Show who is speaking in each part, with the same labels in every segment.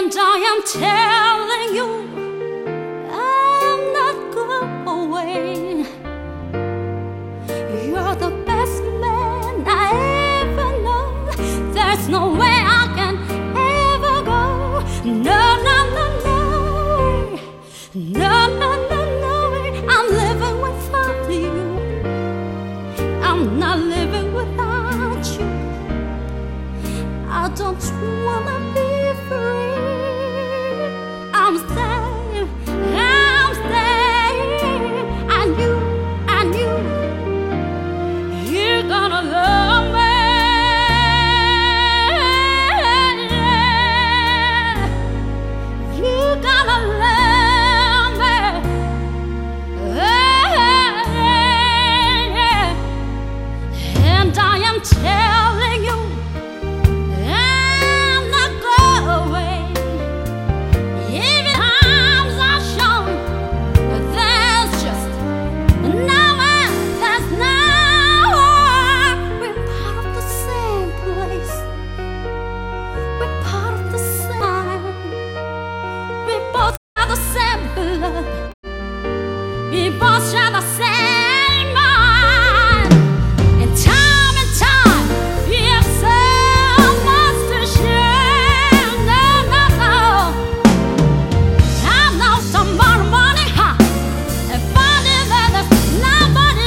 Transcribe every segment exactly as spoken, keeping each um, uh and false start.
Speaker 1: And I am telling you, I'm not going away. You're the best man I ever know. There's no way I can ever go. No, no, no, no way. No, no, no, no way. I'm living without you. I'm not living without you. I don't wanna be free. I'm staying, I'm staying. And you, and you, you're gonna love me. You're gonna love me. And I am telling you, we both share the same mind. And time and time, we have so much to share. No, no, no. I know tomorrow morning, huh? And finding that there's nobody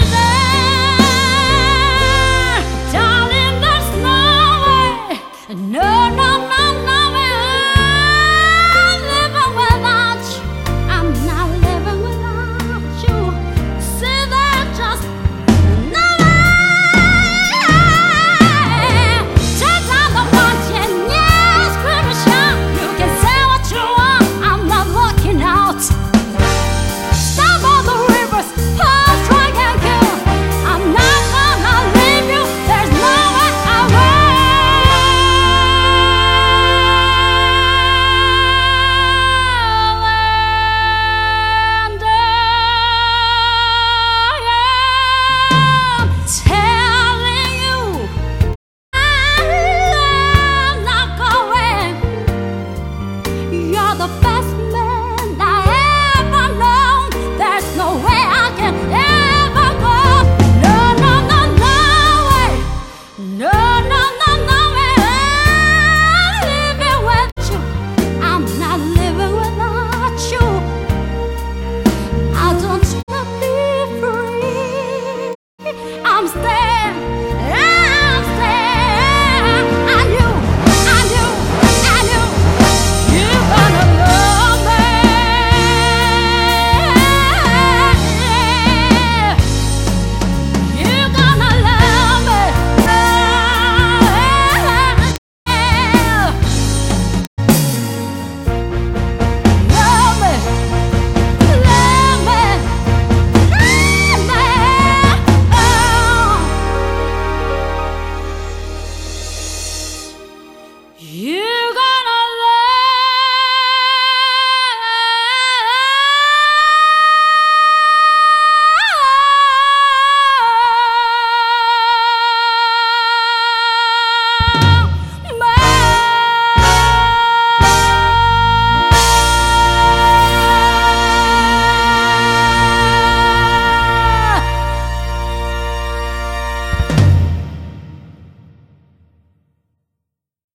Speaker 1: there. Darling, there's no way. No, no, no, no way. I'm living without you. I'm not living without you. See that just no way. Turn down the watching, yeah, scream and shout. You can say what you want, I'm not looking out. Stop all the rivers, pause, strike and kill. I'm not gonna leave you, there's no way I will. And I'm telling you, I'm not going. You're the best man I ever known. There's no way I can ever go. No, no, no, no way. No, no, no, no way. I'm living with you. I'm not living without you. I don't wanna be free. I'm staying, I'm staying. I knew, I knew, I knew you're gonna love me. You're gonna love me. Love me, love me, love me. Oh. You